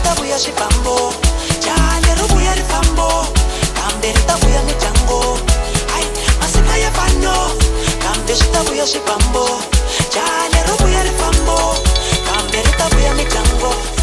ta vuya xifambo jale ro vuya ri fambo kambe ri ta vuya ni jango ai masika ya fano kambe swi ta vuya xifambo jale ro vuya ri fambo kambe ri ta vuya ni jango